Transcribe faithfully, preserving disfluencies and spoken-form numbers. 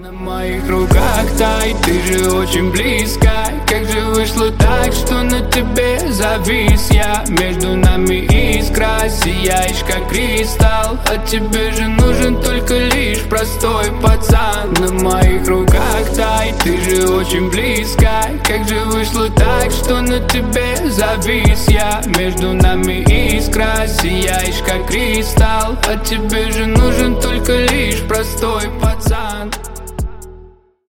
На моих руках тай, ты же очень близко. Как же вышло так, что на тебе завис я? Между нами искра, сияешь как кристалл. А тебе же нужен только лишь простой пацан. На моих руках тай, ты же очень близко. Как же вышло так, что на тебе завис я? Между нами искра, сияешь как кристалл. А тебе же нужен только лишь простой пацан.